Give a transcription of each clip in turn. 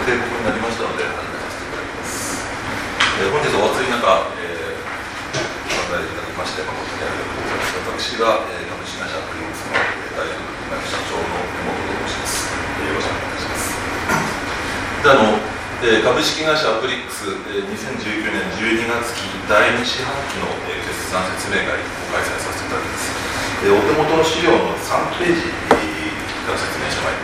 定刻になりましたので、始めさせていただきます。本日お暑い中、お答えいただきまして、誠にありがとうございます。私が、株式会社アプリックスの代表取締役社長の根本と申します。よろしくお願いいたします。で株式会社アプリックス、2019年12月期第2四半期の、決算説明会を開催させていただきます。お手元の資料の3ページから説明してまいります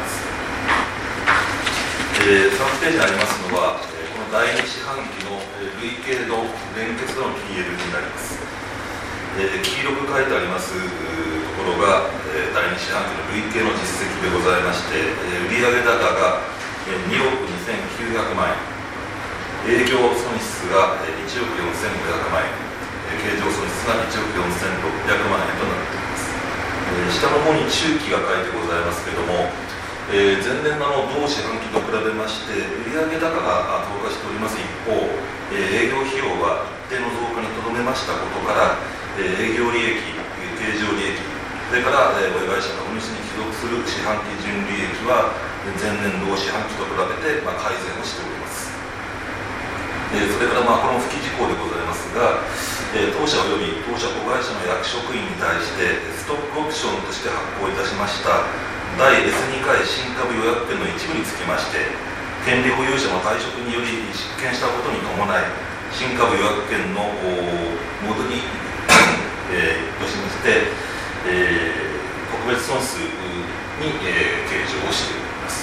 。3ページにありますのは、この第2四半期の累計の連結の PL になります。黄色く書いてありますところが、第2四半期の累計の実績でございまして、売上高が2億2900万円、営業損失が1億4500万円、経常損失が1億4600万円となっています。下の方に中期が書いてございますけれども、前年の同四半期と比べまして、売上高が増加しております一方、営業費用は一定の増加にとどめましたことから、営業利益、経常利益、それから親会社株主に帰属する四半期純利益は、前年同四半期と比べて改善をしております。それからこの付記事項でございますが、当社および当社子会社の役職員に対して、ストックオプションとして発行いたしました第 S2 回新株予約権の一部につきまして、権利保有者の退職により失権したことに伴い、新株予約権の元に、としまして、特別損失に、計上をしております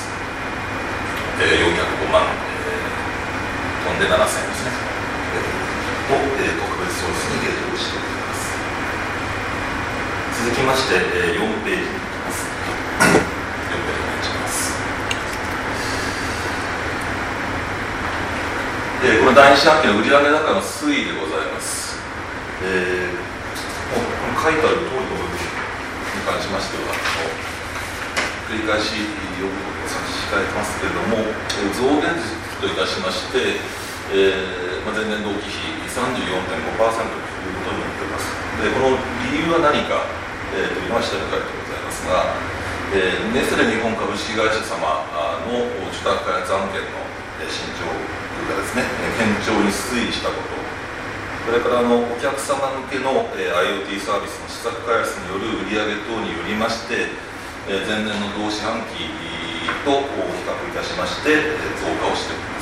。405万、飛んで7000円ですね。を、特別損失に計上をしております。続きまして、4ページに行きます。4ページお願いします。この第2四半期の売上高の推移でございます。書いてある通りの部分に関しましては、繰り返し要望を差し控えてますけれども、増減率といたしまして、前年同期比 34.5% ということになっております。でこの理由は何か、というのは下に書いてございますが、ネスレ日本株式会社様の受託開発案件の進捗がですね、堅調に推移したこと、それからお客様向けの IoT サービスの施策開発による売上等によりまして、前年の同四半期と比較いたしまして増加をしております。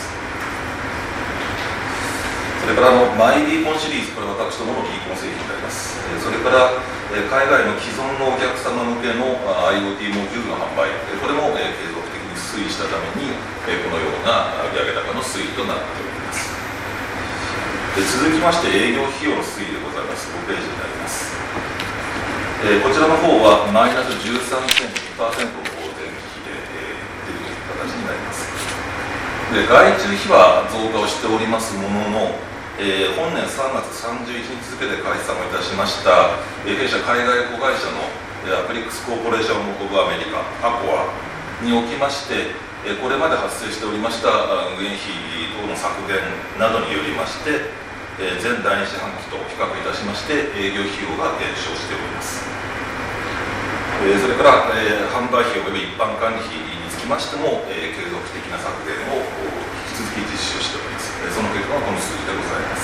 それからマイリーコンシリーズ、これは私どものリーコン製品になります。それから海外の既存のお客様向けの IoT モジュールの販売、これも継続的に推移したためにこのような売上高の推移となっております。続きまして営業費用の推移でございます。5ページになります。こちらの方はマイナス 13.2% の前期比で出るという形になります。外注費は増加をしておりますものの、本年3月31日付で開催をいたしました弊社海外子会社のアプリックスコーポレーションオブアメリカアコアにおきまして、これまで発生しておりました運営費等の削減などによりまして、前第2四半期と比較いたしまして営業費用が減少しております。それから、販売費および一般管理費につきましても、継続的な削減を引き続き実施をしております。その結果がこの数字でございます。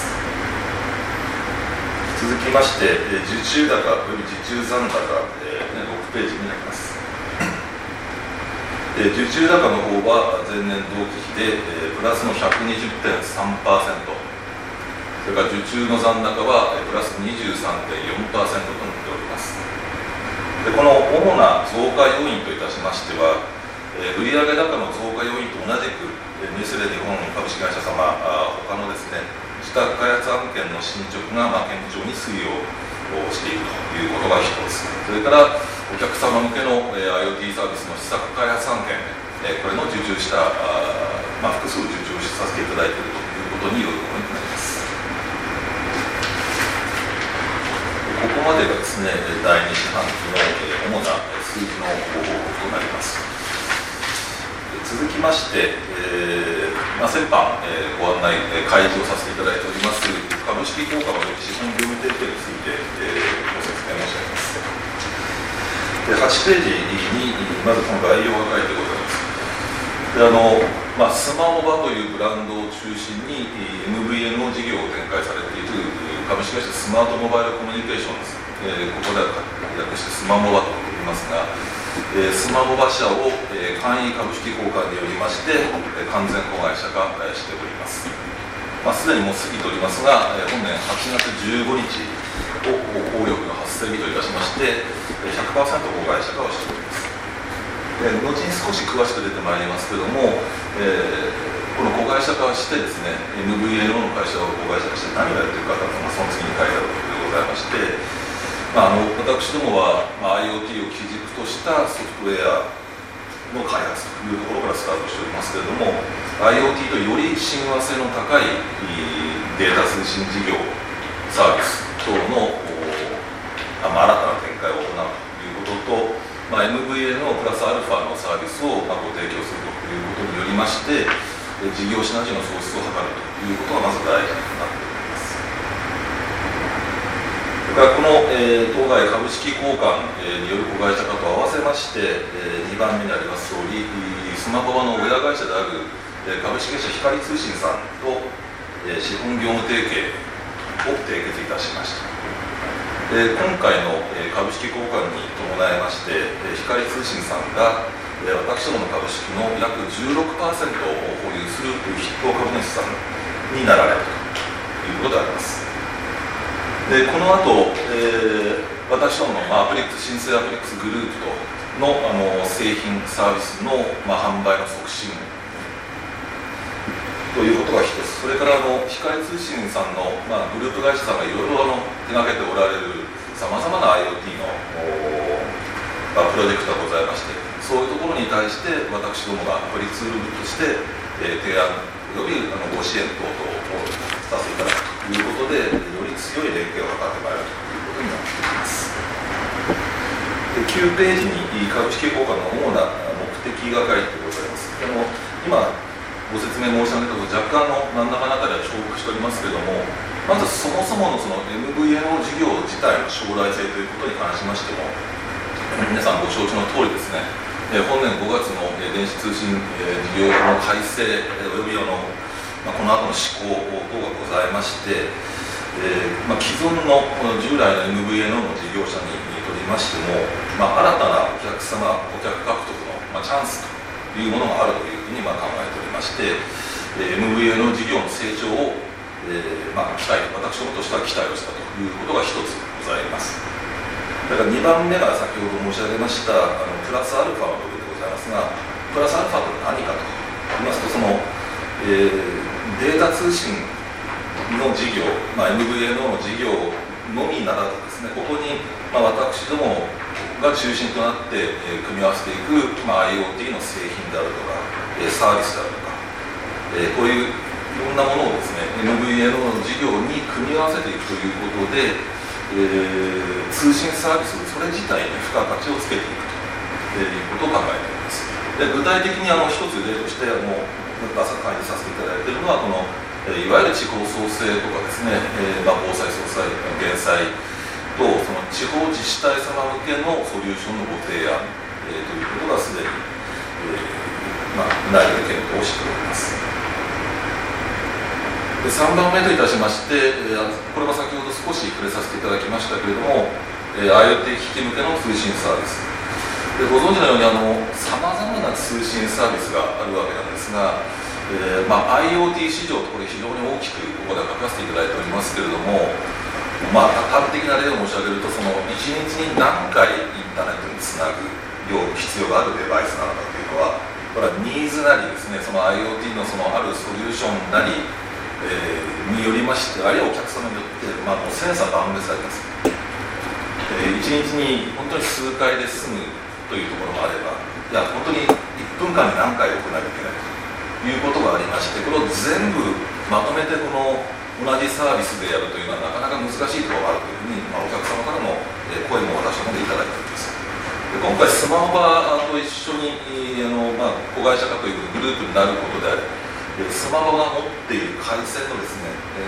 続きまして、受注高および受注残高、6ページになります。受注高の方は前年同期比で、プラスの 120.3%、それから受注の残高はプラス 23.4% となっております。でこの主な増加要因といたしましては、売上高の増加要因と同じくネスレ日本株式会社様他のですね自宅開発案件の進捗が堅調に推移をしているということが一つ、それからお客様向けの IoT サービスの施策開発案件、これの受注した、複数受注させていただいているということによるものになります。ここまでがですね、第2四半期の主な数字の報告となります。続きまして、先般、ご案内、開示をさせていただいております株式効果及び資本業務提携について、ご説明申し上げます。8ページにまずこの概要が書いてございます。でスマモバというブランドを中心に MVNO 事業を展開されている株式会社スマートモバイルコミュニケーションズ、ここでは略してスマモバと呼びますが、スマモバ社を簡易株式交換によりまして完全子会社化しております。すでにもう過ぎておりますが、本年8月15日を効力の発生日といたしまして 100% 子会社化をしております。後に少し詳しく出てまいりますけれども、この子会社化してですね、MVNO の会社を子会社化して何をやっているかというのがその次に書いてあることでございまして、私どもは、IoT を基軸としたソフトウェアの開発というところからスタートしておりますけれども、 IoT とより親和性の高いデータ通信事業サービス等の新たな展開を行うということと、MVNO プラスアルファのサービスをご提供するということによりまして、事業シナジーの創出を図るということがまず大事になっております。それからこの、当該株式交換による子会社化と合わせまして、2番目にあります通り、スマホバの親会社である株式会社光通信さんと資本業務提携を締結いたしました。今回の株式交換に伴いまして、光通信さんが私どもの株式の約 16% を保有するという筆頭株主さんになられるということであります。でこの後、私どものアプリックス新生アプリックスグループの製品サービスの販売の促進ということが一つ、それから光通信さんの、グループ会社さんがいろいろ手がけておられるさまざまな IoT のプロジェクトがございまして、そういうところに対して私どもがアプリツールとして提案およびご支援等々をさせていただくということで、より強い連携を図ってまいるということになっています。9ページに株式交換の主な目的が書いてございます。今ご説明申し上げたと若干真ん中のあたりは重複しておりますけれども、まずそもそものMVNO 事業自体の将来性ということに関しましても、皆さんご承知の通りですね、本年5月の電子通信事業法の改正およびこの後の施行等がございまして、既存の従来の MVNO の事業者にとりましても、新たなお客様、顧客獲得のチャンスというものがあるというふうに考えておりまして、MVNO 事業の成長を期待、私どもとしては期待をしたということが一つございます。だから2番目が先ほど申し上げましたプラスアルファの部分でございますが、プラスアルファとは何かと言いますと、データ通信の事業、MVNO の事業のみならずですね、ここに私どもが中心となって組み合わせていく、IoT の製品であるとかサービスであるとか、こういういろんなものをですね MVNO の事業に組み合わせていくということで、通信サービスそれ自体に付加価値をつけていくということを考えております。で具体的に一つ例として朝開示させていただいているのは、このいわゆる地方創生とかですね、防災・総災・減災とその地方自治体様向けのソリューションのご提案、ということがすでに、内容で検討をしております。で3番目といたしまして、これも先ほど少し触れさせていただきましたけれども、IoT 機器向けの通信サービスで、ご存知のようにさまざまな通信サービスがあるわけなんですが、IoT 市場とこれ非常に大きくここでは書かせていただいておりますけれども、端的な例を申し上げると、1日に何回インターネットにつなぐ必要があるデバイスなのかというのは、これはニーズなりですね、IoT のあるソリューションなり、によりまして、あるいはお客様によって、千差万別あります。1日に本当に数回で済むというところもあれば、本当に1分間に何回行わなきゃいけないということがありまして、これを全部まとめて同じサービスでやるというのはなかなか難しいところがあるというふうに、お客様からの声も私どもでいただいております。で今回スマホバと一緒に子会社化というグループになることであり、スマホが持っている回線のです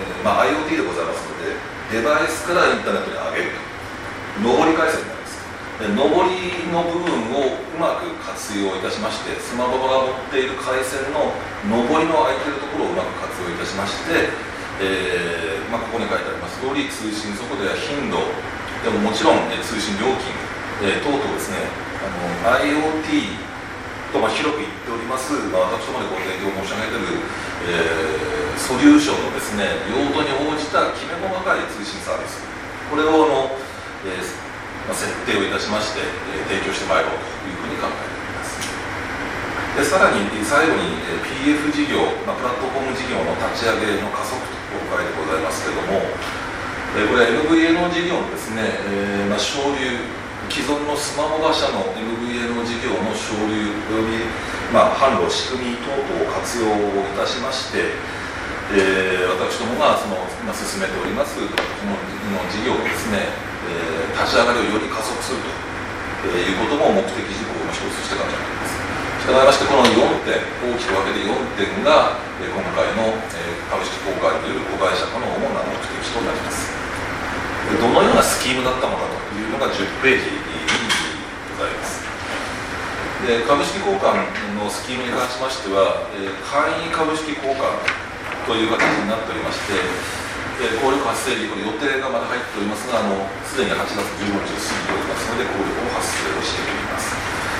ね、IoT でございますので、デバイスからインターネットに上げると、上り回線になります。 上りの部分をうまく活用いたしまして、スマホが持っている回線の上りの空いているところをうまく活用いたしまして、ここに書いてあります通り、通信速度や頻度でももちろん、通信料金、等々ですね、IoT と広く言っております、私どもでご提供申し上げている、ソリューションのですね、用途に応じたきめ細かい通信サービス、これを設定をいたしまして、提供してまいろうというふうに考えております。でさらに最後に、PF 事業、プラットフォーム事業の立ち上げの加速とお書いてございますけれども、これは MVNO 事業のですね、省流、既存のスマホ会社の MVNO 事業の省流および、販路、仕組み等々を活用いたしまして、私どもが進めておりますプラットフォームの事業をですね、立ち上がりをより加速するということも目的事項の一つとして考えております。したがいまして、この4点、大きく分けて4点が今回の株式公開による子会社化の主な目的となります。どのようなスキームだったのかというのが10ページにございます。で株式交換のスキームに関しましては、簡易株式交換という形になっておりまして、効力発生日、これ予定がまだ入っておりますが、すでに8月15日を過ぎておりますので、効力を発生をしております。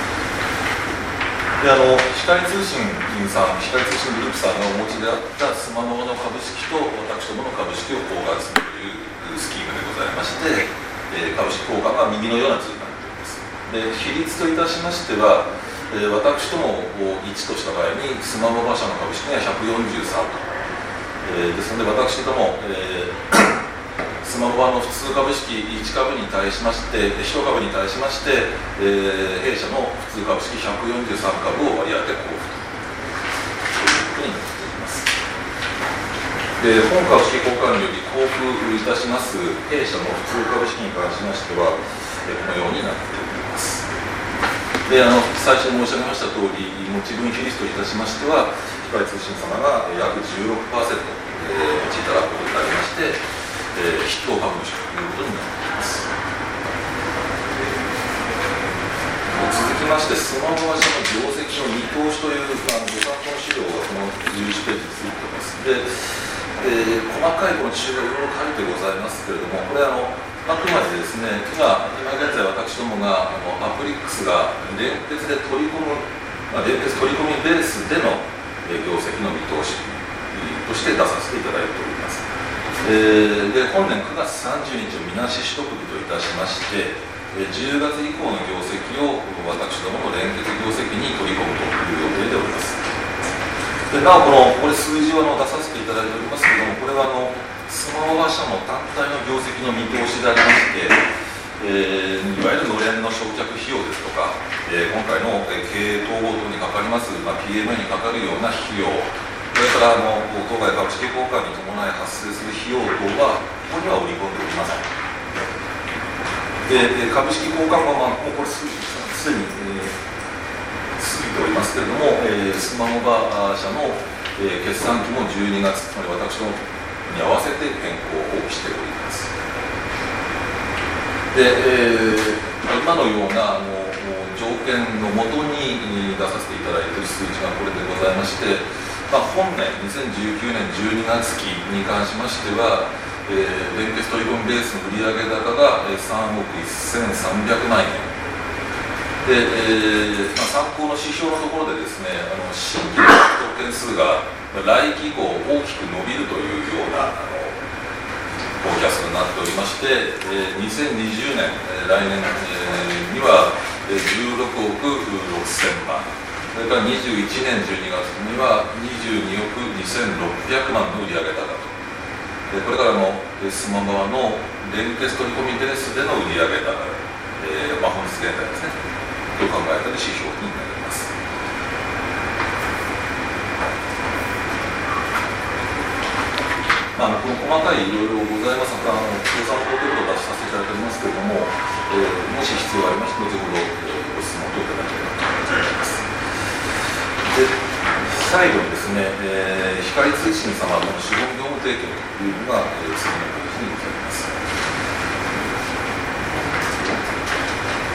で光通信さん、光通信グループさんがお持ちであったスマホの株式と私どもの株式を交換するというスキームでございまして、株式交換が右のような図になっております。で比率といたしましては、私どもを1とした場合にスマホ会社の株式が143と、ですので私ども、スマホ版の普通株式1株に対しまして、1株に対しまして、弊社の普通株式143株を割り当て交付ということになっております。で本株式交換により交付いたします弊社の普通株式に関しましては、このようになっております。で最初に申し上げました通り、持ち分比率といたしましては、光通信様が約 16% お持ちいただくことになりまして、筆頭株主ということになっています。続きまして、スマホ会社の業績の見通しというご参考の資料がこの11ページについております。で細かいこの中がいろいろ書いてございますけれども、これあくまでですね、今現在私どもがアプリックスが連結で取り込む、連結取り込みベースでの業績の見通しとして出させていただいております。で本年9月30日をみなし取得日といたしまして、10月以降の業績を私どもの連結業績に取り込むという予定でおります。でなおこれ数字を出させていただいておりますけれども、これはスマホ会社の単体の業績の見通しでありまして、いわゆるのれんの焼却費用ですとか、今回の経営統合等にかかります、PMA にかかるような費用、それから当該株式交換に伴い発生する費用等は、ここには織り込んでおりません。で株式交換は、もうこれすでに、過ぎておりますけれども、スマホ社の、決算期も12月、つまり私どもに合わせて変更をしております。で、今のような条件のもとに出させていただいている数字がこれでございまして、本年2019年12月期に関しましては、連結取り込みベースの売上高が3億1300万円で、参考の指標のところでですね、新規の獲得件数が来期以降大きく伸びるというようなフォーキャストになっておりまして、2020年、来年には16億6000万、それから21年12月には22億2600万の売上高と。これからのスマホ側の連結取り込みベースでの売上高、本日現在ですね、と考えている指標になります。この細かいいろいろございますが、協賛法ということを出しさせていただいておりますけれども、もし必要がありましたら、後ほどご質問をいただければと思います。で最後にですね、光通信様の資本業務提供というのが、次のページにございます。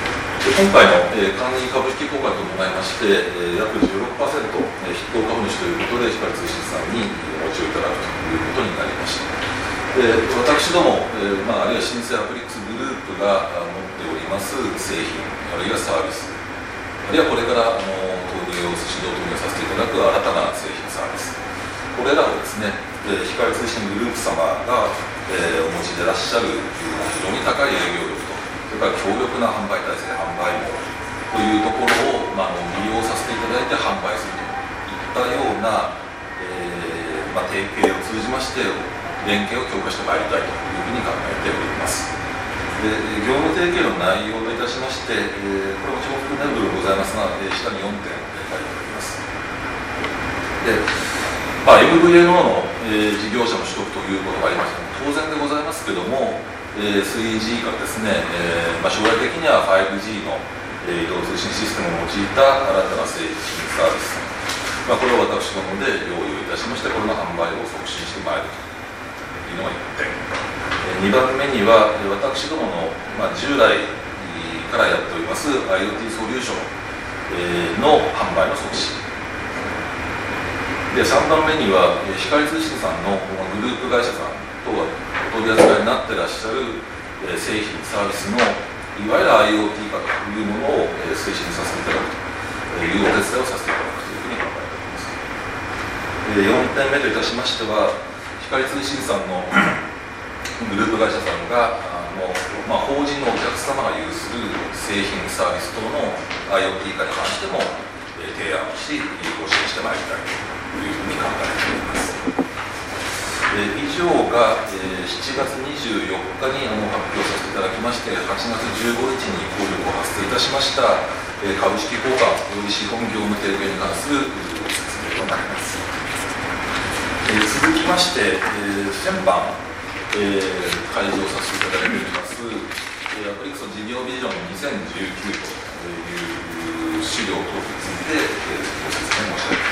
今回の管理株式交換と伴いまして、約 16% 筆頭株主ということで、光通信さんにお持ちをいただくということになりました。私ども、あるいは新生アプリックスグループが持っております製品、あるいはサービス、あるいはこれから指導投入させていただく新たな製品サービス、これらをですね、光通信グループ様が、お持ちでいらっしゃる非常に高い営業力と、それから強力な販売体制、販売網というところを、利用させていただいて販売するといったような、提携を通じまして連携を強化してまいりたいというふうに考えております。で、業務提携の内容といたしまして、これも重複年度でございますが、下に4点書いております。で、MVNO の、事業者の取得ということがありまして、当然でございますけども、3G からですね、将来的には 5G の、移動通信システムを用いた新たな製品サービス、これを私どもで用意をいたしまして、これの販売を促進してまいるというのが1点。2番目には、私どもの、従来からやっております IoT ソリューション、の販売の促進。で、3番目には、光通信さんのグループ会社さんとお取り扱いになっていらっしゃる、製品、サービスのいわゆる IoT 化というものを、推進させていただくというお手伝いをさせていただくというふうに考えております。4点目といたしましては、光通信さんのグループ会社さんが法人のお客様が有する製品、サービス等の IoT 化に関しても、提案をし、ご支援してまいりたいというふうに考えております。以上が、7月24日に発表させていただきまして、8月15日に効力を発生いたしました、株式交換および資本業務提携に関する説明となります。続きまして、先般、開示をさせていただいております、アプリックスの事業ビジョン2019という資料等について、ご説明申し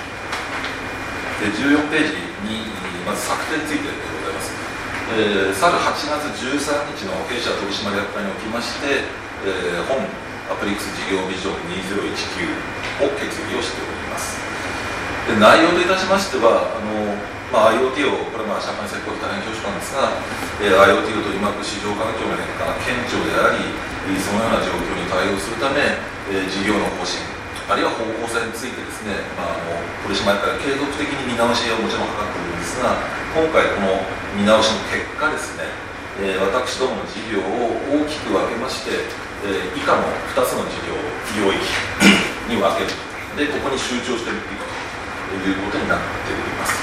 上げます。14ページにまず策定についてでございます。去る8月13日の弊社取締役会におきまして、本アプリックス事業ビジョン2019を決議をしております。で、内容といたしましては、IoT を、これは社会設計大変恐縮なんですが、IoT を取り巻く市場環境の変化が顕著であり、そのような状況に対応するため、事業の方針、あるいは方向性についてですね、取締役会継続的に見直しをもちろん図っているんですが、今回この見直しの結果ですね、私どもの事業を大きく分けまして、以下の2つの事業領域に分ける。で、ここに集中していくということになっております。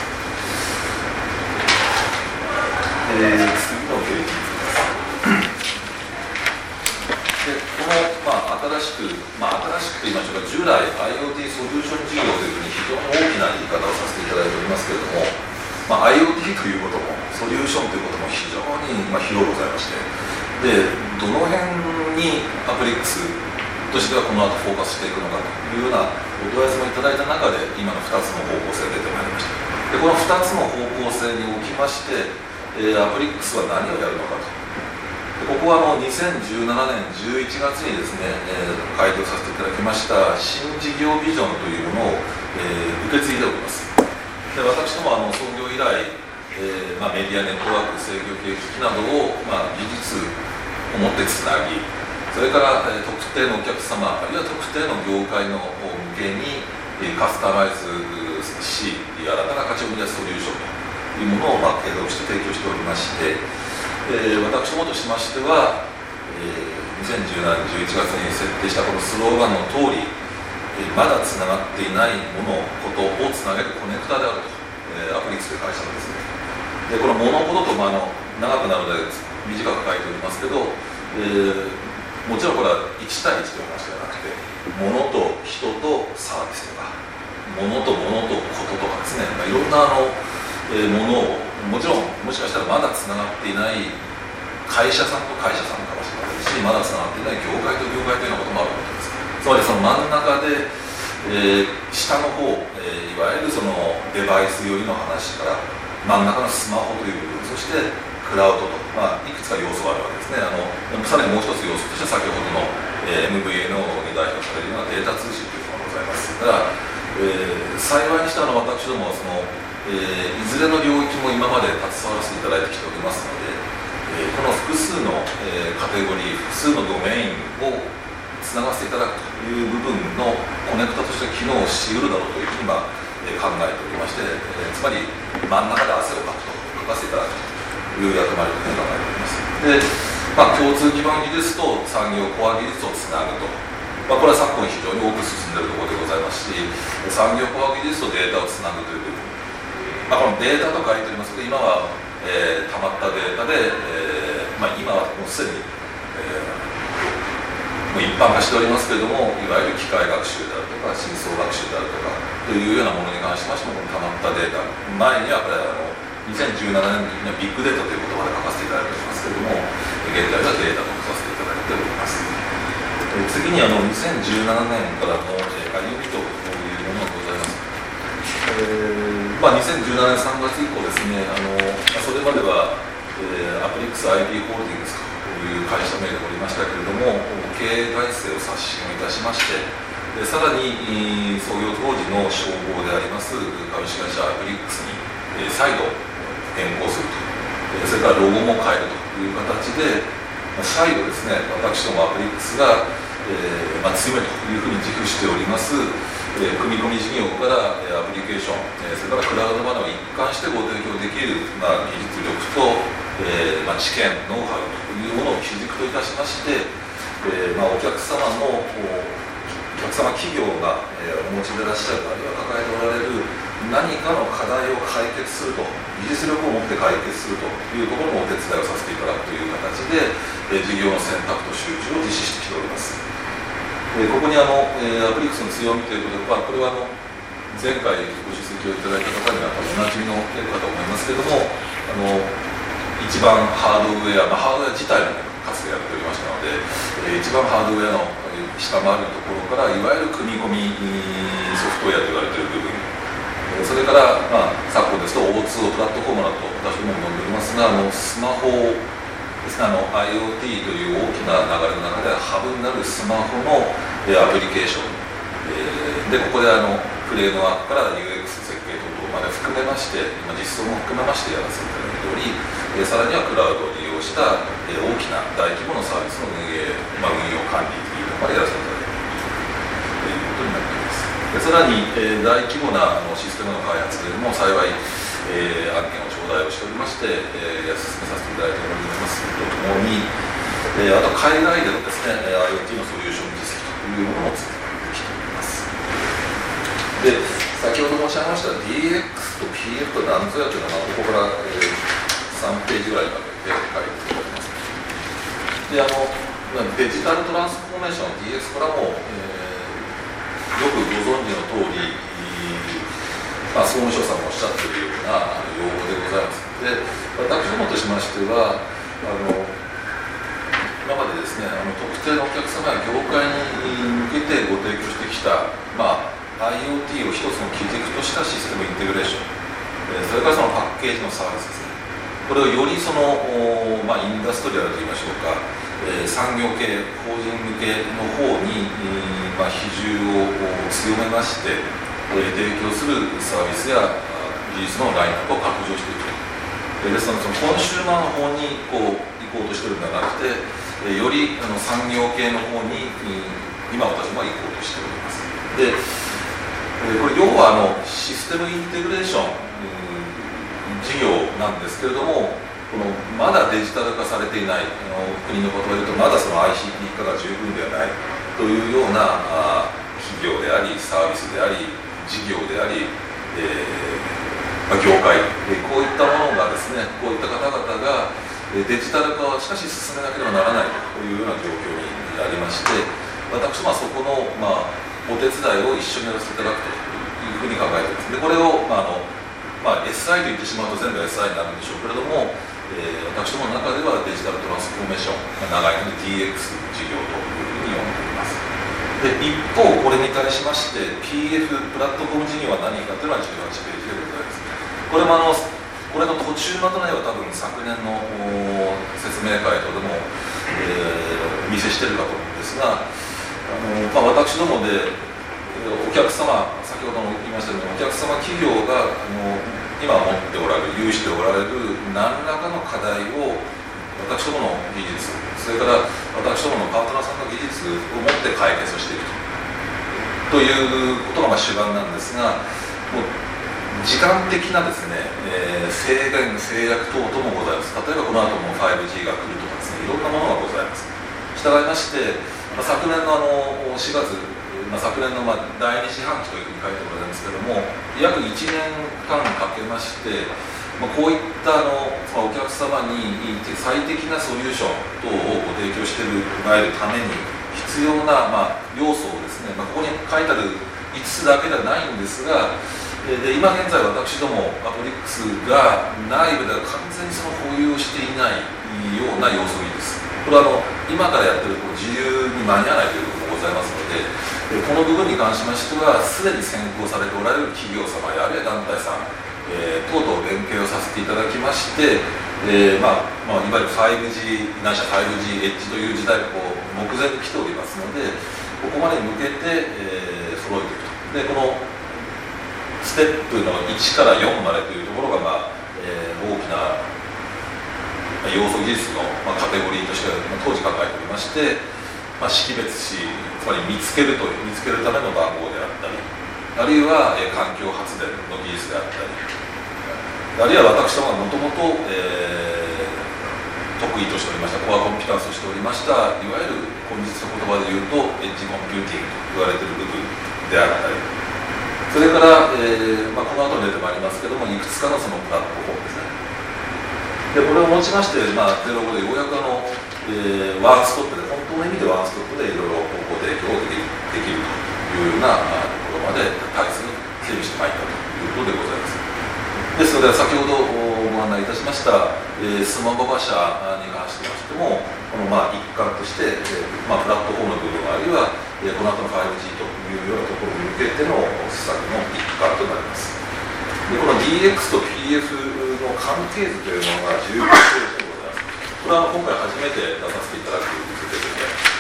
次のページに行きます。で、この、新しくと言いましょうか、従来 IoT ソリューション事業というふうに非常に大きな言い方をさせていただいておりますけれども、IoT ということもソリューションということも非常に広ございまして、で、どの辺にアプリックスとしてはこの後フォーカスしていくのかというようなお問い合わせもいただいた中で、今の2つの方向性が出てまいりました。で、この2つの方向性におきまして、アプリックスは何をやるのかと。ここは2017年11月にですね、開業させていただきました新事業ビジョンというものを、受け継いでおります。で、私ども創業以来、メディアネットワーク、制御系機器などを、技術をもってつなぎ、それから、特定のお客様、あるいは特定の業界の向けに、カスタマイズし、新たな価値を生み出すソリューションというものを、継続して提供しておりまして、私どもとしましては、2017年11月に設定したこのスローガンの通り、まだつながっていないもの、ことをつなげるコネクタであると、アプリックスという会社のですね。で、この物事と、長くなるので短く書いておりますけど、もちろんこれは1対1という話ではなくて、物と人とサービスとか、物と物とこととかですね、いろんなものを、もちろんもしかしたらまだつながっていない会社さんと会社さんかもしれませんし、まだつながっていない業界と業界というようなこともあるわけです。つまりその真ん中で、下の方、いわゆるそのデバイス寄りの話から真ん中のスマホという部分、そしてクラウドと、いくつか要素があるわけですね。さらにもう一つ要素として先ほどの、 MVNO に代表されるようなデータ通信というのがございますが、幸いにして私どもいずれの領域も今まで携わらせていただいてきておりますので、この複数の、カテゴリー、複数のドメインをつながせていただくという部分のコネクタとして機能しうるだろうというふうに今、考えておりまして、つまり真ん中で汗をかくと書かせていただくという役割というふうに考えております。で、共通基盤技術と産業コア技術をつなぐと、これは昨今非常に多く進んでいるところでございますし、産業コア技術とデータをつなぐという部分、このデータと書いておりますけど、今は、溜まったデータで、今はもうすでに、もう一般化しておりますけれども、いわゆる機械学習であるとか深層学習であるとかというようなものに関しましても、この溜まったデータ、前にはこれ2017年の時にはビッグデータという言葉で書かせていただいておりますけれども、現在はデータとさせていただいております。次に2017年からの歩みというものがございます。2017年3月以降ですね、それまでは、アプリックス IP ホールディングスという会社名でおりましたけれども、経営体制を刷新いたしまして、さらに創業当時の称号であります株式会社アプリックスに、再度変更すると、それからロゴも変えるという形で、再度ですね、私どもアプリックスが、強めというふうに自負しております、組み込み事業からアプリケーション、それからクラウドマネーを一貫してご提供できる、技術力と、知見、ノウハウというものを基軸といたしまして、お客様企業が、お持ちでいらっしゃる、あるいは抱えておられる何かの課題を解決すると、技術力を持って解決するというところのお手伝いをさせていただくという形で、事業の選択と集中を実施してきております。ここにアプリックスの強みということで、これは前回ご出席をいただいた方にはおなじみのかと思いますけれども、一番ハードウェア、ハードウェア自体もかつてやっておりましたので、一番ハードウェアの下回るところから、いわゆる組み込みソフトウェアと言われている部分、それから、昨今ですと O2O プラットフォームなどと私ども呼んでおりますが、スマホですね、IoT という大きな流れの中でハブになるスマホのアプリケーション、でここでフレームワークから UX 設計等々まで含めまして、実装も含めましてやらせていただいており、さらにはクラウドを利用した大きな大規模なサービスの運営、運用管理というのまでやらせていただいているということになっています。さらに、大規模なシステムの開発でも幸い、案件を頂戴をしておりまして、進めさせていただいておりますとともに、あと海外でのですね、IoT のソリューション実績というものを作ってきております。で、先ほど申し上げました DX と PF と何ぞやというのは、ここから、3ページぐらいまで書いております。で、デジタルトランスフォーメーション DX、これはもう、よくご存知の通り、総務省さんもおっしゃっているような用語でございます。で、私どもとしましては、今までですね、特定のお客様や業界に向けてご提供してきた、IoT を一つの基軸としたシステムインテグレーション、それからそのパッケージのサービスですね、これをよりインダストリアルといいましょうか、産業系、法人向けの方に、比重を強めまして、提供するサービスや技術のラインナップを拡張していくと。ですので、コンシューマーの方に行こうとしているのではなくて、より産業系の方に今私も行こうとしております。で、これ要はシステムインテグレーション、事業なんですけれども、まだデジタル化されていない国のことを言うと、まだその ICT 化が十分ではないというような企業であり、サービスであり、事業であり、業界、こういったものがですね、こういった方々がデジタル化をしかし進めなければならないというような状況にありまして、私もそこの、お手伝いを一緒にやらせていただくというふうに考えています。で、これを、SI と言ってしまうと全部 SI になるんでしょうけれども、私どもの中ではデジタルトランスフォーメーション、長いので DX 事業というふうに呼んでおります。で、一方これに対しまして PF プラットフォーム事業は何かというのは18ページでございます。これもこれの途中までは多分昨年の説明会とでも、 お見せしているかと思うんですが、私どもでお客様、先ほども言いましたように、お客様企業が今持っておられる、有しておられる何らかの課題を私どもの技術、それから私どものパートナーさんの技術を持って解決をしているということが主眼なんですが、もう時間的なですね、制限、制約等々もございます。例えばこの後も 5G が来るとかですね、いろんなものがございます。したがいまして、昨年の4月、昨年の第2四半期というふうに書いておられますけれども、約1年間かけまして、こういったお客様に最適なソリューション等をご提供してもらえるために必要な要素をですね、ここに書いてある5つだけではないんですが、今現在私どもアプリックスが内部では完全に保有していないような要素技術、これは今からやってる自由に間に合わないということもございますので、この部分に関しましてはすでに先行されておられる企業様やあるいは団体さん、等々連携をさせていただきまして、いわゆる 5G ないしは 5G エッジという時代が目前に来ておりますので、ここまでに向けて、揃えていくと。でこのステップの1から4までというところが、大きな要素技術の、カテゴリーとして当時考えておりまして、識別し、つまり見つけるための番号であったり、あるいは、環境発電の技術であったり、あるいは私どもがもともと得意としておりましたコアコンピュタンスとしておりました、いわゆる本日の言葉で言うとエッジコンピューティングと言われている部分であったり、それから、この後に出てまいりますけども、いくつかのそのプラットフォームですね。でこれをもちまして、05でようやくワンストップで、本当の意味でワンストップでいろいろご提供できるというようなところまで体制を整備してまいったということでございます。ですので、先ほどご案内いたしました、スマホ馬車に関してましても、この一環として、プラットフォームの部分、あるいは、この後の 5G というようなところに向けての施策の一環となります。でこの DX と PF の関係図というのが重要なページでございます。これは今回初めて出させていただく図でございます。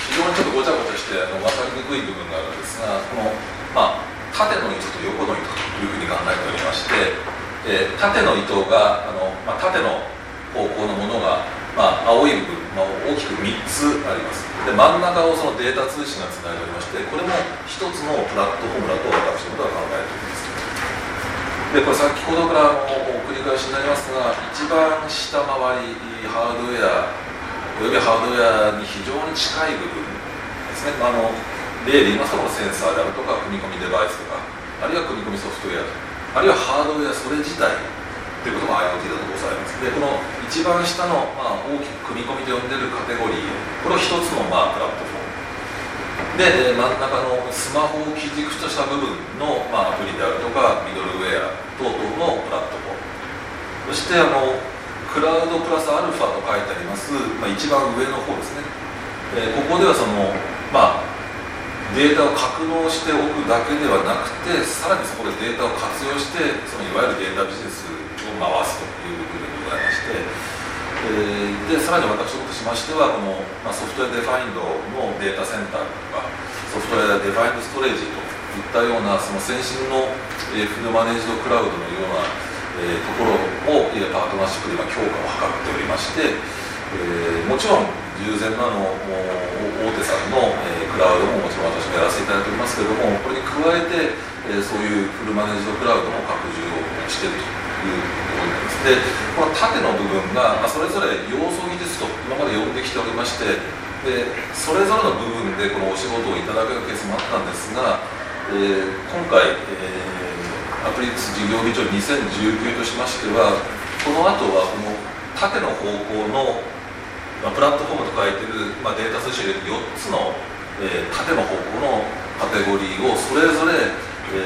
非常にちょっとごちゃごちゃして分かりにくい部分があるんですが、この、縦の糸と横の糸というふうに考えておりまして、縦の糸が縦の方向のものが、青い部分、大きく3つあります。で真ん中をそのデータ通信がつないでおりまして、これも一つのプラットフォームだと私どもでは考えております。でこれ先ほどから繰り返しになりますが、一番下回りハードウェアおよびハードウェアに非常に近い部分ですね。例で言いますと、このセンサーであるとか組み込みデバイスとか、あるいは組み込みソフトウェア、あるいはハードウェアそれ自体ということが IoT だとございます。でこの一番下の、大きく組み込みで呼んでいるカテゴリー、これを一つの、プラットフォームで、真ん中のスマホを基軸とした部分の、アプリであるとかミドルウェア等々のプラットフォーム、そしてクラウドプラスアルファと書いてあります、一番上の方ですね。ここではその、データを格納しておくだけではなくて、さらにそこでデータを活用して、そのいわゆるデータビジネスを回すという部分でございまして、でさらに私どもとしましては、この、ソフトウェアデファインドのデータセンターとか、ソフトウェアデファインドストレージといったような、その先進のフードマネージドクラウドのような、ところをパートナーシップで強化を図っておりまして、もちろん従前の大手さんの、クラウドももちろん私もやらせていただいておりますけれども、これに加えて、そういうフルマネージドクラウドも拡充をしているというところになります。でこの縦の部分が、それぞれ要素技術と今まで呼んできておりまして、でそれぞれの部分でこのお仕事をいただけるケースもあったんですが、今回、アプリックス事業部長2019としましては、この後はこの縦の方向のプラットフォームと書いている、データ通信で4つの、縦の方向のカテゴリーをそれぞれ、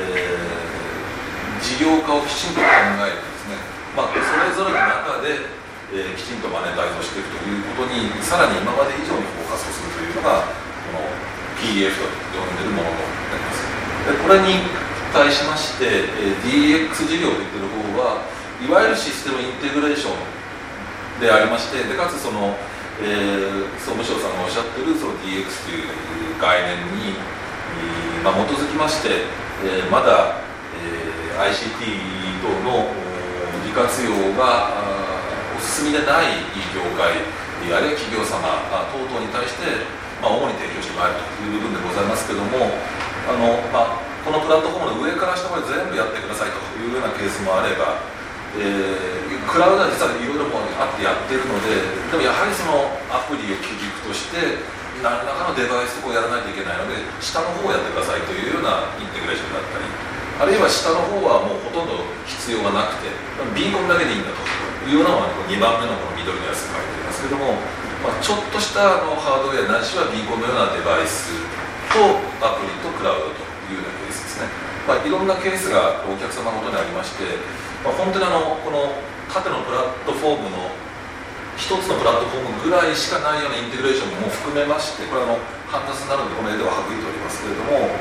事業化をきちんと考えてですね、それぞれの中で、きちんとマネタイズをしていくということにさらに今まで以上にフォーカスをするというのがこの PF と呼んでいるものとなります。でこれに対しまして、DX 事業といっている方はいわゆるシステムインテグレーションでありまして、でかつその総務省さんがおっしゃっているその DX という概念に、基づきまして、まだ、ICT 等の利活用がお進みでない業界、あるいは企業様等々に対して、主に提供してまいるという部分でございますけれども、このプラットフォームの上から下まで全部やってくださいというようなケースもあれば、クラウドは実はいろいろもあってやっているので、でもやはりそのアプリを基軸として何らかのデバイスをやらないといけないので、下の方をやってくださいというようなインテグレーションだったり、あるいは下の方はもうほとんど必要がなくて、ビーコンだけでいいんだというようなのが2番目のこの緑のやつに書いていますけれども、ちょっとしたハードウェアないしはビーコンのようなデバイスとアプリとクラウドというようなケースですね。いろんなケースがお客様ごとにありまして、本当にこの縦のプラットフォームの一つのプラットフォームぐらいしかないようなインテグレーションも含めまして、これ煩雑になるのでこの絵では省いておりますけれども、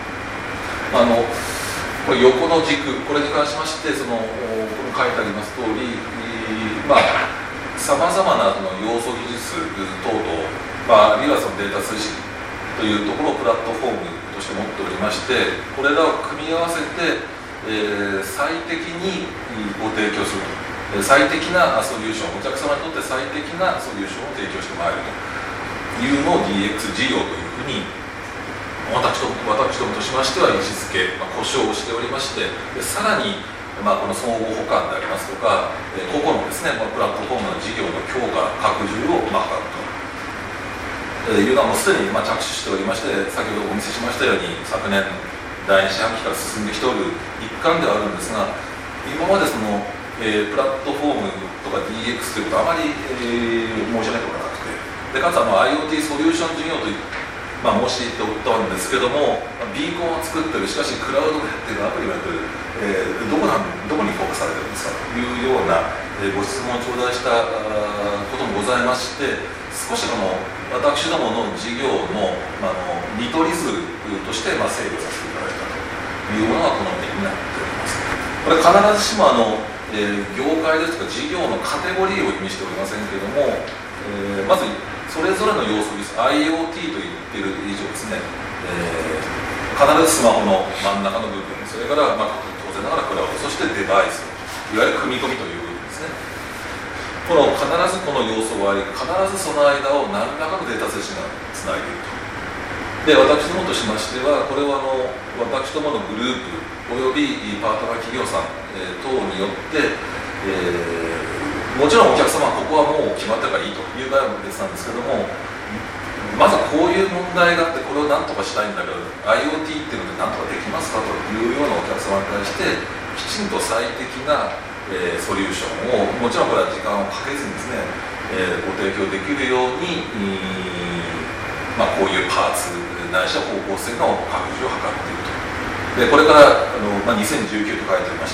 これ横の軸、これに関しましてこの書いてあります通り、さまざまなその要素技術等々、あるいはそのデータ通信というところをプラットフォームとして持っておりまして、これらを組み合わせて、最適にご提供すると、最適なソリューション、お客様にとって最適なソリューションを提供してまいるというのを DX 事業というふうに私どもとしましては位置づけ、呼称をしておりまして、さらにこの相互補完でありますとか、個々のですね、プラットフォームの事業の強化、拡充を図るというのはもうすでに着手しておりまして、先ほどお見せしましたように、昨年、第2四半期から進んできておる一環ではあるんですが、今までその、プラットフォームとか DX ということはあまり、申し上げておらなくて、でかつIoT ソリューション事業という申し入れておったんですけども、ビーコンを作ってる、しかしクラウドでやってる、アプリをやってる、どこにフォーカスされてるんですかというような、ご質問を頂戴したこともございまして、少し私どもの事業の、見取り図として整備をさせていただいたというものがこの点になっております。これ必ずしも業界ですとか事業のカテゴリーを意味しておりませんけれども、まずそれぞれの要素技術 IoT と言っている以上ですね、必ずスマホの真ん中の部分、それから当然ながらクラウド、そしてデバイス、いわゆる組み込みという部分ですね。必ずこの要素があり、必ずその間を何らかのデータ通信がつないでいると。で、私どもとしましては、これは私どものグループおよびパートナー企業さん、等によって、もちろんお客様はここはもう決まったからいいという場合は別なんですけども、まずこういう問題があってこれを何とかしたいんだけど IoT っていうので何とかできますかというようなお客様に対してきちんと最適な、ソリューションをもちろんこれは時間をかけずにですね、ご提供できるように、こういうパーツないしは方向性の拡充を図っていると。でこれから2019と書いてありまして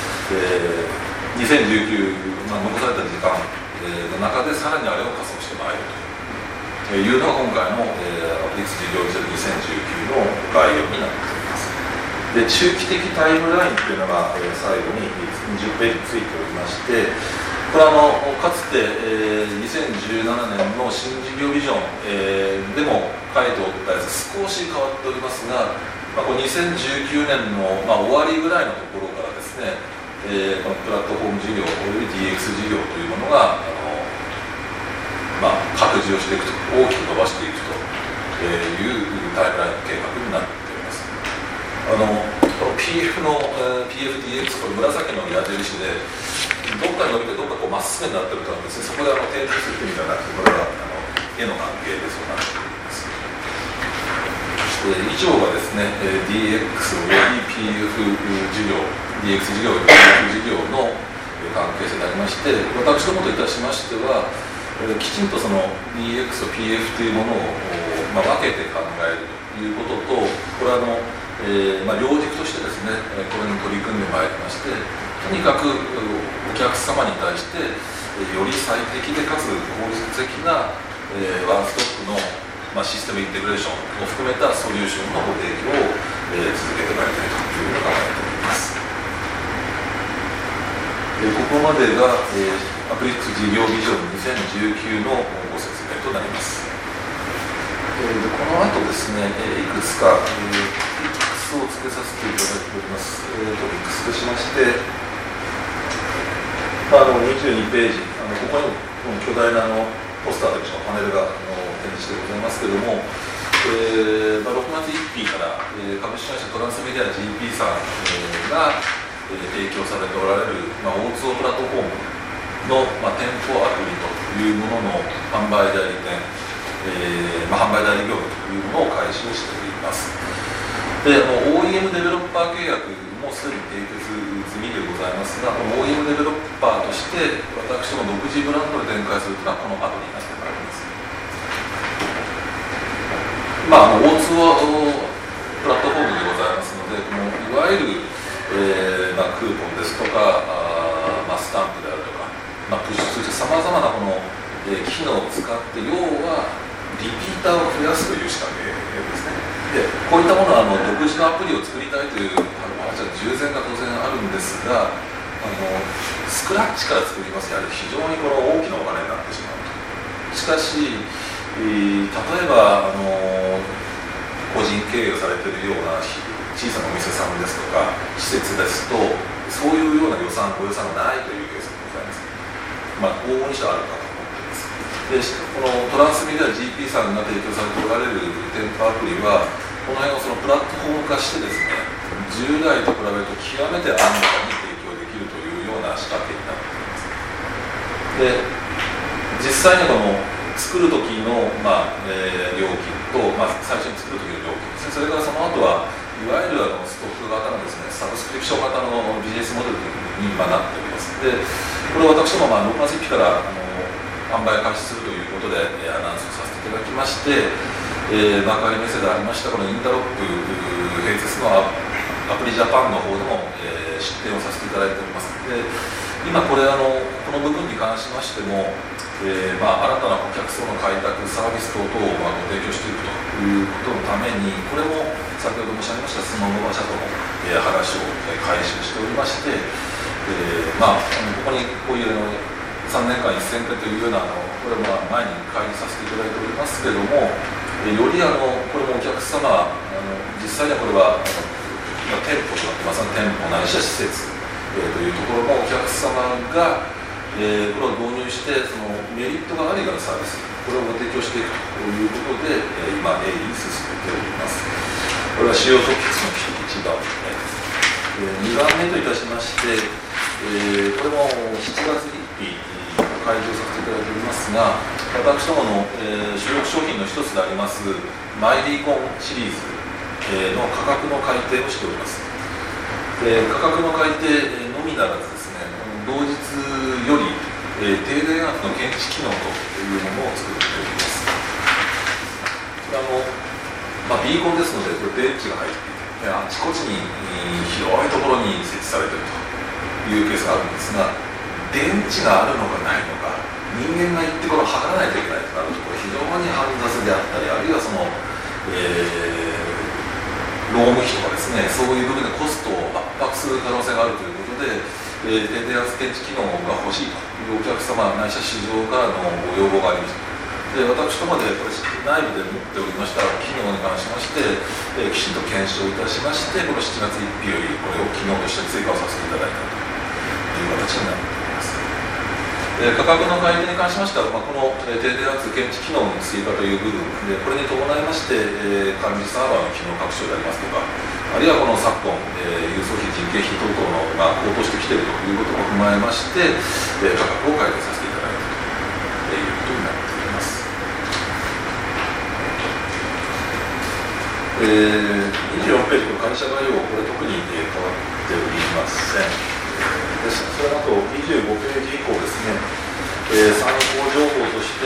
、2019、残された時間、の中でさらにあれを加速してまいるというのが今回の、アプリックス事業ビジョン2019の概要になっております。で中期的タイムラインというのが、最後に20ページについておりまして、これはかつて、2017年の新事業ビジョン、でも書いておったやつ少し変わっておりますが、この2019年の、終わりぐらいのところからですね、このプラットフォーム事業および DX 事業というものが拡充をしていくと、大きく伸ばしていくというタイムラインの計画になっております。この PF の PFDX、これ紫の矢印でどっかに伸びてどっかまっすぐになってるとは別にそこで定着する意味ではなくて、これは絵の関係でそうなっております。以上がですね DX および PF 事業 DX 事業、PF 事業の関係性になりまして、私どもといたしましては、きちんとその DX と PF というものを、分けて考えるということと、これは両軸としてですね、これに取り組んでまいりまして、とにかくお客様に対して、より最適でかつ効率的な、ワンストップの、システムインテグレーションを含めたソリューションのご提供を、続けてまいりたいというふうに考えております。ここまでが、アプリックス事業ビジョン2019のご説りとなります。でこの後ですね、いくつか、ピックスをつけさせていただいております。トピックスとしまして、22ページ、ここにもこの巨大なポスターというかパネルが展示してございますけれども、6月1日から、株式会社トランスメディア GP さん、が、提供されておられる、O2O プラットフォームの、店舗アプリというものの販売代理店、販売代理業務というものを開始をしております。で、OEM デベロッパー契約もすでに締結済みでございますが、この OEM デベロッパーとして私ども独自ブランドで展開するというのはこのアプリになってまいります。O2O プラットフォームでございますので、いわゆる、クーポンですとか、スタンプであるとか、プッシュとしてさまざまなこの、機能を使って、要はリピーターを増やすという仕掛けですね。で、こういったものは独自のアプリを作りたいという話は従前が当然あるんですが、スクラッチから作りますやはり非常にこの大きなお金になってしまうと。しかし、例えば個人経営をされているような小さなお店さんですとか施設ですと、そういうようなご予算がないというケースがございます。往々にしてあるかと思っています。で、このトランスメディア GP さんが提供されておられる店舗アプリは、この辺をそのプラットフォーム化してですね、従来と比べると極めて安価に提供できるというような仕掛けになっています。で、実際にこの作る時の、料金と、最初に作る時の料金ですね、それからその後はいわゆるストック型のですね、サブスクリプション型のビジネスモデルになっております。で、これ私ども6月1日から販売開始するということでアナウンスさせていただきまして、幕張メッセでありましたこのインタロック併設のアプリジャパンの方でも、出展をさせていただいております。で、今これこの部分に関しましても、新たな顧客層の開拓サービス等々をご提供していくということのために、これも先ほど申し上げましたスノーノバ社との、話を開始しておりまして、ここにこういう3年間1000件というようなこれは前に開示させていただいておりますけれども、よりこれもお客様、実際にはこれは店舗となってます店舗ないしは施設、というところのお客様がこれを導入してそのメリットがあるようなサービス、これをご提供していくということで、今鋭意進めております。これは主要トピックスの1番目です。2番目といたしまして、これも7月1日開示させていただいておりますが、私どもの、主力商品の一つでありますマイリーコンシリーズ、の価格の改定をしております。価格の改定のみならずですね、同日より、低電圧の検知機能というものを作っております。これビーコンですので、これ電池が入っていて、あちこちに広いところに設置されているというケースがあるんですが、電池があるのかないのか、人間が行ってこれを測らないといけないとなると、これ非常に煩雑であったり、あるいはその、労務費とかですね、そういう部分でコストを圧迫する可能性があるということで、低電圧検知機能が欲しいというお客様、ないしは市場からのご要望がありました。で、私どもでこれ内部で持っておりました機能に関しまして、きちんと検証いたしまして、この7月1日よりこれを機能として追加をさせていただいたという形になっております。価格の改定に関しましては、この低電圧検知機能の追加という部分で、これに伴いまして、管理サーバーの機能拡張でありますとか、あるいはこの昨今、輸送費、人件費等々の、高騰してきているということも踏まえまして、価格を改定させていただいたということになっております。24ページの会社概要、これ特に変わっておりません。それあと25ページ以降ですね、参考情報として、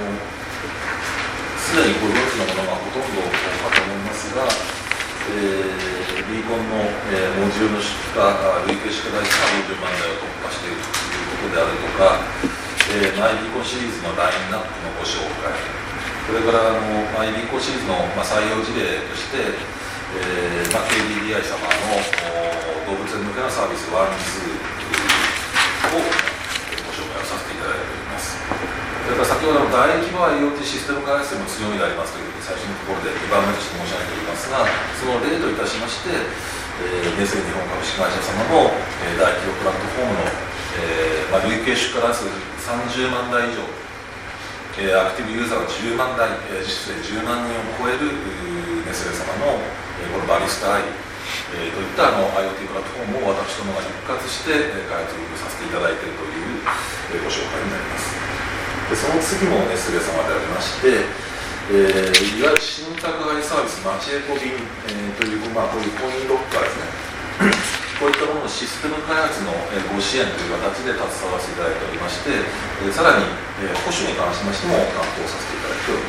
すでにご存知のものがほとんどかと思いますが、ビーコンの、モジュールの出荷、累計出荷台数が50万台を突破しているということであるとか、マイビーコンシリーズのラインナップのご紹介、それからマイビーコンシリーズの、採用事例として、KDDI 様の動物園向けのサービスワンズをご紹介をさせていただいております。 から先ほどの大規模 IoT システム開発の強みでありますという最初のところで2番目として申し上げておりますが、その例といたしまして、ネスレ日本株式会社様の、大規模プラットフォームの、累計出荷台数30万台以上、アクティブユーザーが10万台、実際10万人を超えるネスレ様の、このバリスタアイ、といった IoT プラットフォームを私どもが一括して開発させていただいているというご紹介になります。でその次もネスレ様でありまして、いわゆる信託配サービス、マチエコ便、という、こういうコインロッカーですねこういったもののシステム開発のご支援という形で携わらせていただいておりまして、さらに保守に関しましても担当させていただいております。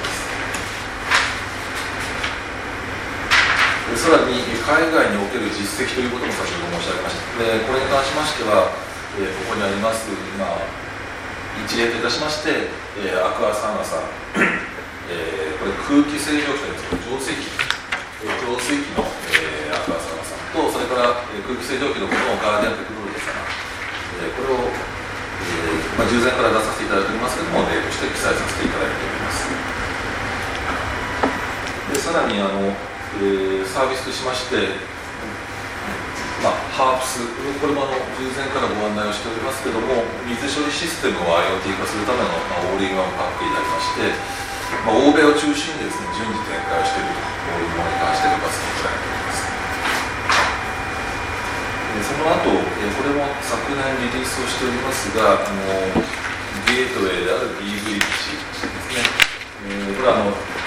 さらに海外における実績ということも先ほど申し上げました。これに関しましては、ここにあります一例といたしまして、アクアサンガさん、これ空気清浄機といいます浄水器の、アクアサンガさんと、それから空気清浄機のこのガーディアンテクノロジーさん、これを、従前から出させていただいておりますけれども、例として記載させていただいております。でさらにサービスとしまして、ハープス、これも従前からご案内をしておりますけれども、水処理システムを IoT 化するための、オールインワンパックになりまして、欧米を中心にですね、順次展開をしているというものに関して書かせていただいております。その後、これも昨年リリースをしておりますが、ゲートウェイである B ブリッジですね。これは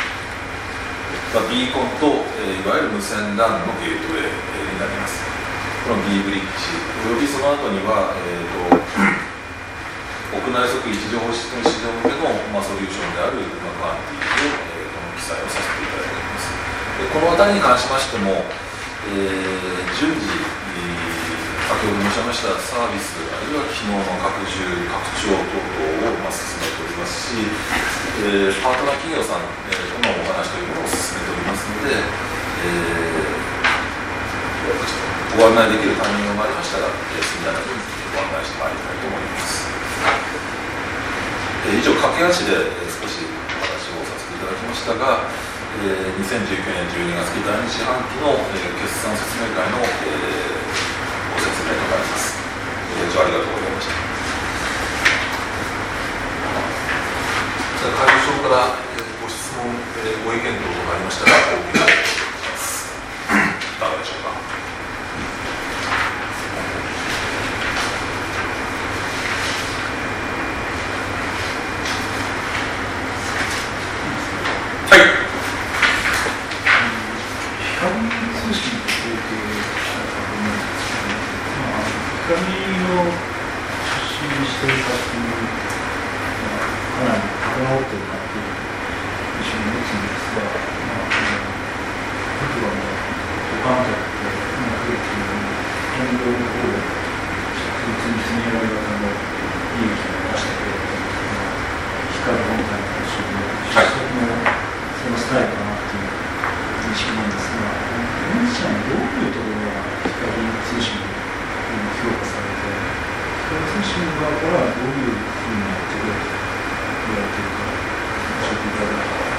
ビーコンと、いわゆる無線 LAN のゲートウェイ、になります。この B ブリッジおよびその後には、屋内測位置情報システム市場向けの、ソリューションである、カーンティーを、この記載をさせていただいております。この辺りに関しましても、順次、先ほど申し上げましたサービスあるいは機能の拡充拡張等々を進めておりますし、パートナー企業さんとのお話というものを進めておりますので、ご案内できるタイミングがありましたら、速やかにご案内してまいりたいと思います。以上、駆け足で少しお話をさせていただきましたが、2019年12月期第2四半期の決算説明会のご説明となります。ありがとうございました。会議所からご質問、ご意見等々がありましたらお受けいただきます。いかがでしょうか。はい。 通信の提携したと思うんですけど、光を出身しているかというのはかなり関わっているなという印象を持つんですが、僕は保管客と増えている変動の方を確実に積み上げ型の利益を出してくれるというのは光本体の出身の出席のそのスタイルかなという認識なんですが、御社のどういうところが光通信に評価されて、光通信側からどういうふうにやってくれと言われているか教えていただけますか。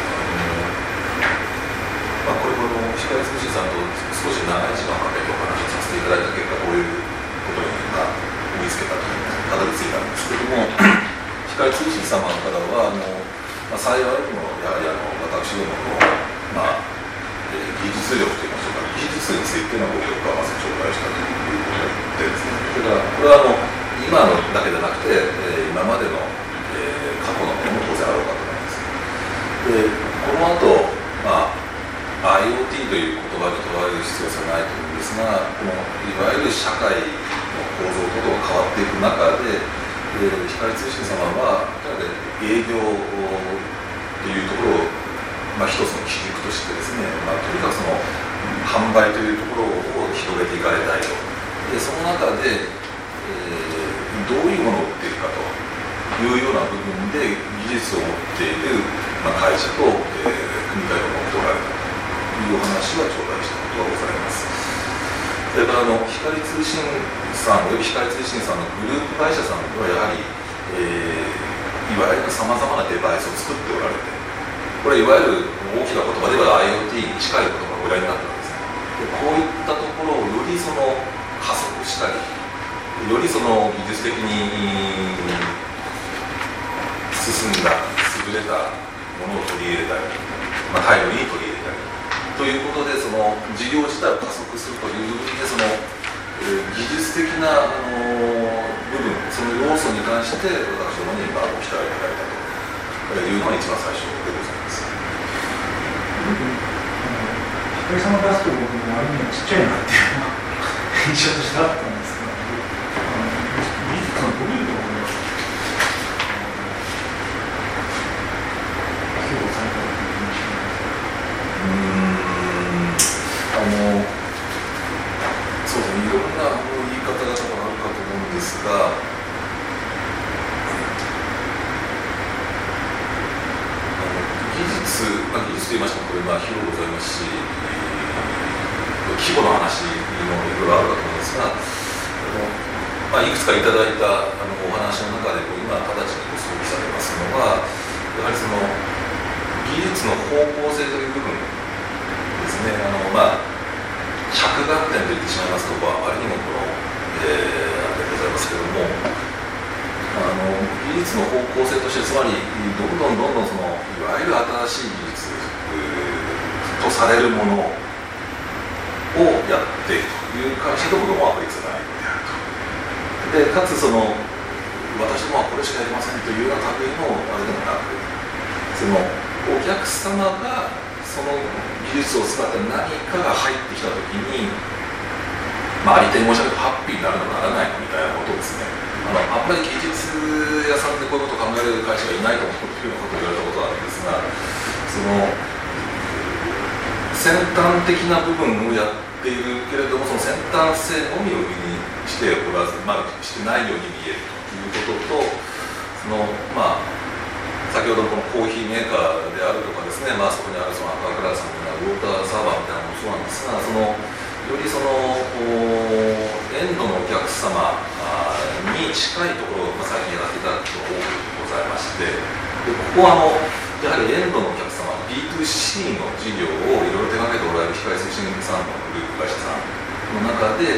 これ光通信さんと少し長い時間かけてお話をさせていただいた結果、こういうことに追いつけたとたどり着いたんですけれども、光通信様からは幸いにもやはり私どもの、技術力といいましょうか、技術についてのご評価をまず頂戴したということでですね、それからこれは今のだけでなくて、今までの、過去のものも当然あろうかと思います。でこの後、IoT という言葉にとらわれる必要性はないと思うんですが、このいわゆる社会の構造等々が変わっていく中で、光通信様は営業というところを、一つの基軸としてですね、とにかくその販売というところを広げていかれたいと。でその中で、どういうものを売っていくかというような部分で技術を持っている、会社と、組み替えを持っておられたというお話は頂戴したことがございます。それから光通信さんおよび光通信さんのグループ会社さんではやはり、 いわゆるさまざまなデバイスを作っておられて、これいわゆる大きな言葉では IoT に近い言葉がおやりになったんですね。でこういったところをよりその加速したり、よりその技術的に進んだ優れたものを取り入れたり、タイムリーに取り入れたりということで、その事業自体を加速するという部分で、その技術的な部分、その要素に関して私どもにご期待いただいたというのが一番最初でございます。 光さんが出すと僕もある意味ちっちゃいなっていうのは印象としてあったんですけど、技術のどういうところが披露されたという印象なんですか？ そうですね、いろんな言い方が多分あるかと思うんですが、技術といいましても、これ広くございますし、規模の話もいろいろあるかと思うんですが、いくつかいただいたお話の中で今直ちに想起されますのは、やはりその技術の方向性という部分ですね。100学年と言ってしまいますと、あまりにもあれでございますけれども、技術の方向性として、つまりどんどんそのいわゆる新しい技術とされるものをやっていくという会社ともどもアプリツがないのであると。でかつその私どもはこれしかやりませんというような類のあれでもなく、そのお客様がその技術を使って何かが入ってきたときに、ありてい申し上げるとハッピーになるのかならないのみたいなことですね。あんまり技術屋さんでこういうことを考える会社がいないというようなことを言われたことがあるんですが、その先端的な部分をやっているけれども、その先端性のみを売りにしておらず、してないように見えるということと、その先ほどこのコーヒーメーカーであるとかですね、そこにあるそのアクアクラスさんのようなウォーターサーバーみたいなのもそうなんですが、よりそのエンドのお客様に近いところを最近やらせていただくことが多くございまして、でここはやはりエンドのお客様 B2C の事業をいろいろ手掛けておられる光推進さんのグループ会社さんの中で、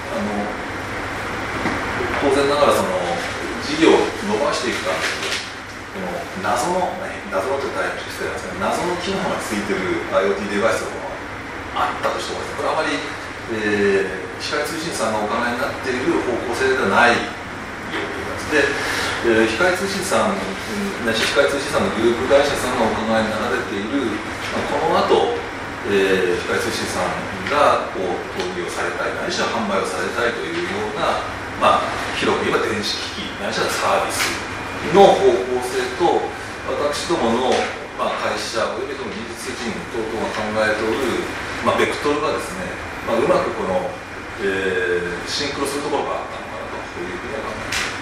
当然ながらその事業を伸ばしていくためにこの謎のというタイプ失礼なんですけど、謎の機能がついている IoT デバイスがあったとしても、これはあまり、光通信さんがお考えになっている方向性ではないようで、光通信さんのグループ会社さんがお考えになられている、この後、光通信さんが投入をされたい、ないしは販売をされたいというような、広く言えば電子機器、ないしはサービスの方向性と、私どもの会社およびその技術責任等々が考えておる、ベクトルがですね、うまくこの、シンクロするところがあったのかなというふうには考えています。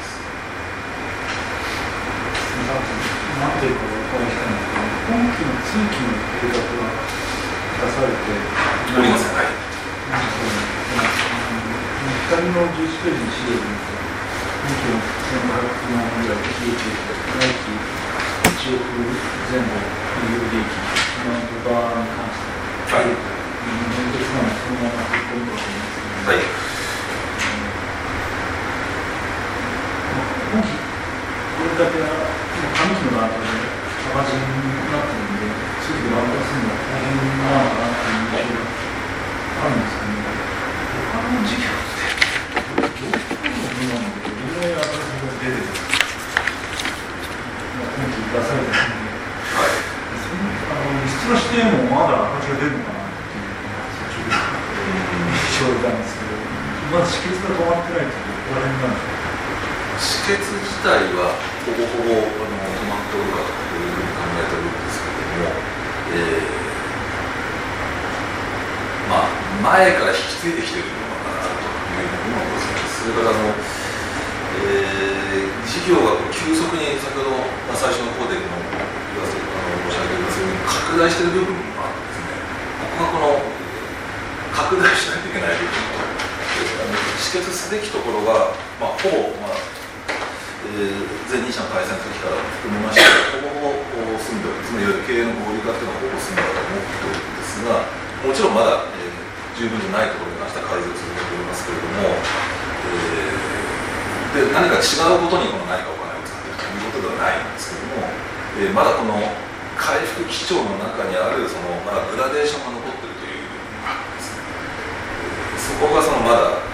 なんていうかお伺いしたいんですけど、今期の通期の計画が出されておりません。はい。 光の11ページの資料に今期の1500万ぐらい利益来期1億前後の利益のドバーに関して、はい、現実なのそのまま突っ込んでると思いますけど、はい、今期これだけ上期の段階で赤字になってるんで、次で頑張らせるのは大変なのかなという印象があるんですけど、他の事業ってどういうものなのか、どのぐらい赤字が出てるのか、今期出されてるんで、輸出の視点もまだ赤字が出るのかなっていう印象なんですけど、まず止血が止まってないというここら辺なんですか。 止血自体はほぼほぼ止まっておるかというふうに考えておるんですけれども、前から引き継いできているのかなというふうにもございます。それから事業が急速に先ほど、最初の方で申し上げていますように拡大している部分もあってですね、ここが拡大しないといけない部分止血すべきところが、ほぼ、 前任者の対戦の時から含めましてほぼほぼ済んでおり、つまりいわゆる経営の合理化というのはほぼ済んだと思っておるんですが、もちろんまだ、十分じゃないところに関しては改善を続けておりますけれども、で何か違うことにこの何かお金を使っているということではないんですけれども、まだこの回復基調の中にあるそのまだグラデーションが残っているというですね、そこがそのまだ、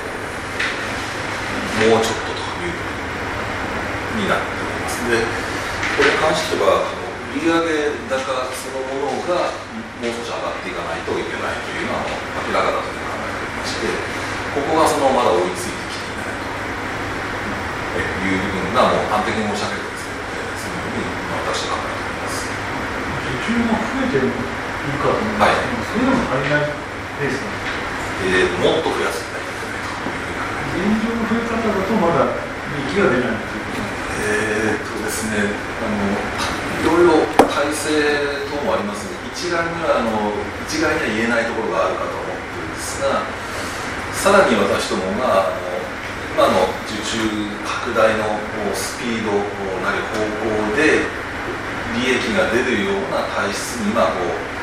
もうちょっとというになっております。でこれに関しては売上高そのものがもう少し上がっていかないといけないというのは明らかだという考えておりまして、ここがそのまだ追いついてきていないという部分がもう端的に申し上げてですね、そのように私は考えております。 受注も増えているかと思うんですけど、それでも足りないペースなんですか？ もっと増やしていかないといけないという考え。 現状の増え方だとまだ利益が出ないということなんですか？ ですね、いろいろ体制等もありますので、一概には言えないところがあるかと思っているんですが、さらに私どもが今の受注拡大のスピードなり方向で利益が出るような体質に今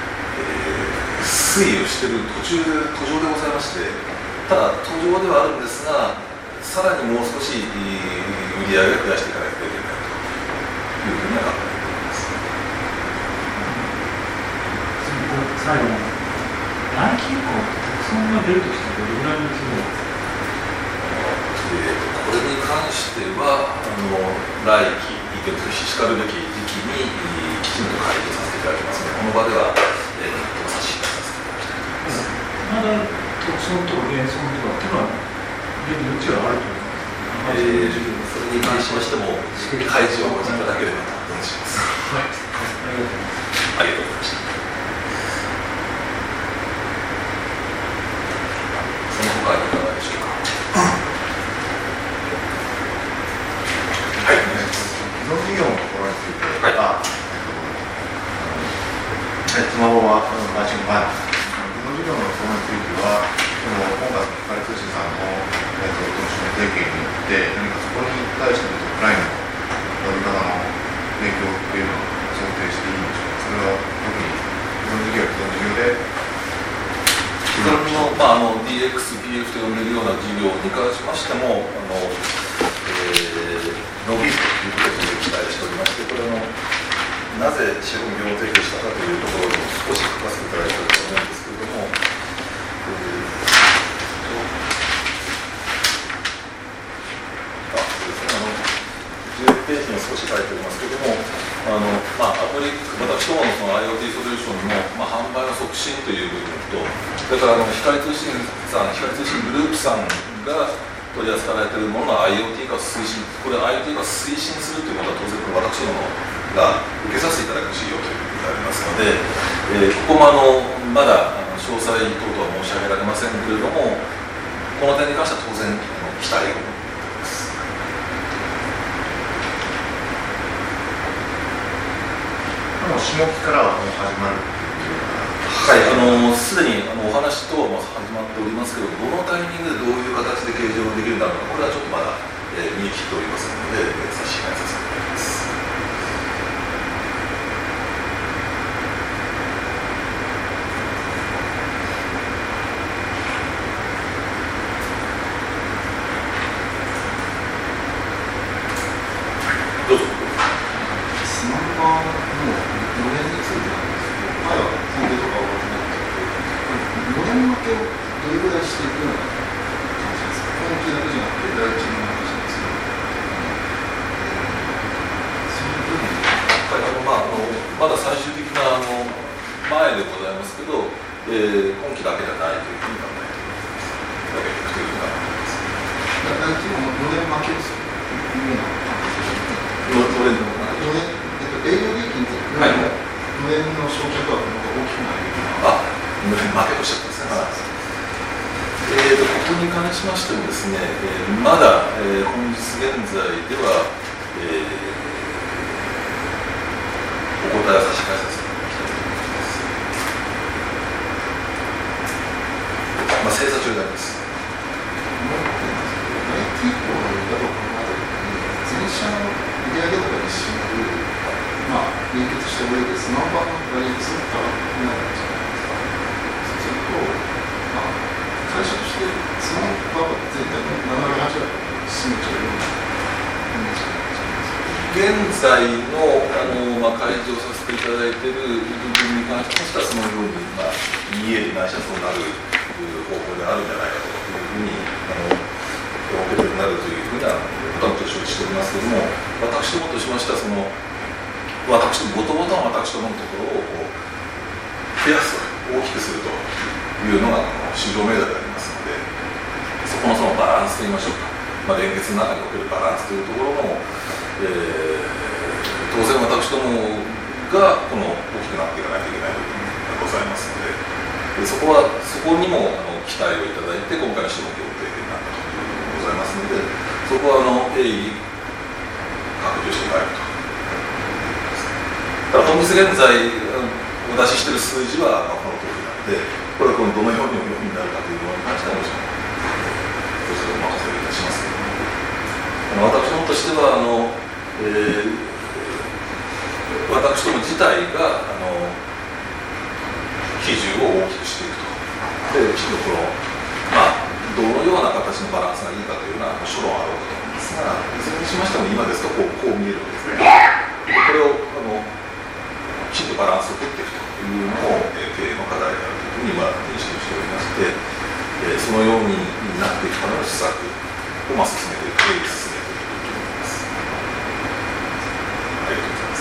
推移をしている途上でございまして、ただ途上ではあるんですが、さらにもう少し売り上げを増やしていかないといけないというふうには考えています。 最後に来期以降、特損が出るとしたらどれぐらいの規模ですか？ これに関しては来期しかるべき時期にきちんと回答させていただきますので、この場では差し控えさせていただきたいと思います。 まだ特損とか減損とかっていうのは出る余地はあると思います。 それに関しましても開示をお待ちいただければとお願いします。 はい、 ありがとうございました。その他にいかがでしょうか。はい、お願いします。 既存事業のところについて、 はい、 スマホはマッチング前、既存事業のところについては、今回、光通信さんの取締役提携によって、何かそこに対してのクライアントの呼び方の影響っていうのを想定していいんでしょうか。それは特に既存事業で既存の、DX、PF と呼んでいるような事業に関しましても、伸びるということで期待しておりまして、これなぜ資本業を提供したかというところを少し書かせていただいたと思うんですけれども、16ページに少し書いておりますけれども、アプリ私どものその IoT ソリューションの、販売の促進という部分と、それから光通信グループさんが取り扱われているものの IoT 化推進、これ IoT 化推進するということは当然これ私どもが受けさせていただく事業ということでありますので、ここもまだ詳細等々は申し上げられませんけれども、この点に関しては当然期待を持っています。 下期からはもう始まるはい、すでにお話等は始まっておりますけど、どのタイミングでどういう形で計上できるんだろうか、これはちょっとまだ、見え切っておりませんので、差し控えさせていただきます。どうぞ。 スマホの4年についてなんですけど、前は本業とかは4年負けをどれぐらいしていくような感じですか。今期だけじゃなくて第一の話なんですけど、そういう部分まだ最終的な前でございますけど、今期だけじゃないというふうに考えていくというふうに考えています。 第一の4年負けをするというような感じですか。営業利益について4年の償却額の方が大きくなる 4年負けとおっしゃってますね。ここに関しましてもですね、まだ、本日現在では、お答えを差し控えさせていただきたいと思います。精査中であります。 IT 以降の見方を考えたときに、次売上とかに占める、連結した上でナンバーの割合がすごく高くなるんじゃないですか。そうすると、会社としてそのババ全体の7割8割を占めちゃうようなイメージが現在の開示をさせていただいている部分に関してはそのように言えるないしはそうなる方向であるんじゃないかというふうに受け取りになるというふうにはことは承知しておりますけれども、私どもとしましてはもともとの私どものところを増やすと大きくするというのが市場命題でありますので、そこのバランスといいましょうか、連結の中におけるバランスというところも当然私どもが大きくなっていかないといけない部分がございますので、そこにも期待をいただいて今回の種目協定になったということがございますので、そこは鋭意拡充してまいると。ただ本日現在お出ししている数字はこの通りなので、これはどのようにお読みになるかというのに関してはもちろんそちらお任せをいたしますけれども、私どもとしては私ども自体が比重を大きくしていくと。で、きちんとどのような形のバランスがいいかというのは諸論あろうかと思いますが、いずれにしましても今ですとこう見えるわけですね。これをきちんとバランスを取っていくというのも経営の課題であるというふうに今認識しておりまして、そのようになっていくための施策を進めていく、進めていくと思います。ありがとうございます。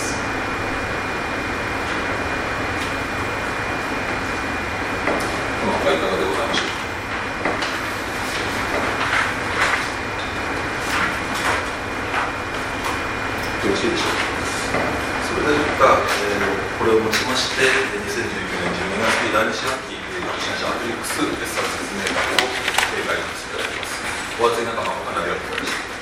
この他いかがでございましょうか。 よろしいでしょうか。それでは、これをもちまして、2019年12月期第2四半期各社社アトリックス決算説明会を開催させていただきます。お熱い中、誠にありがとうございました。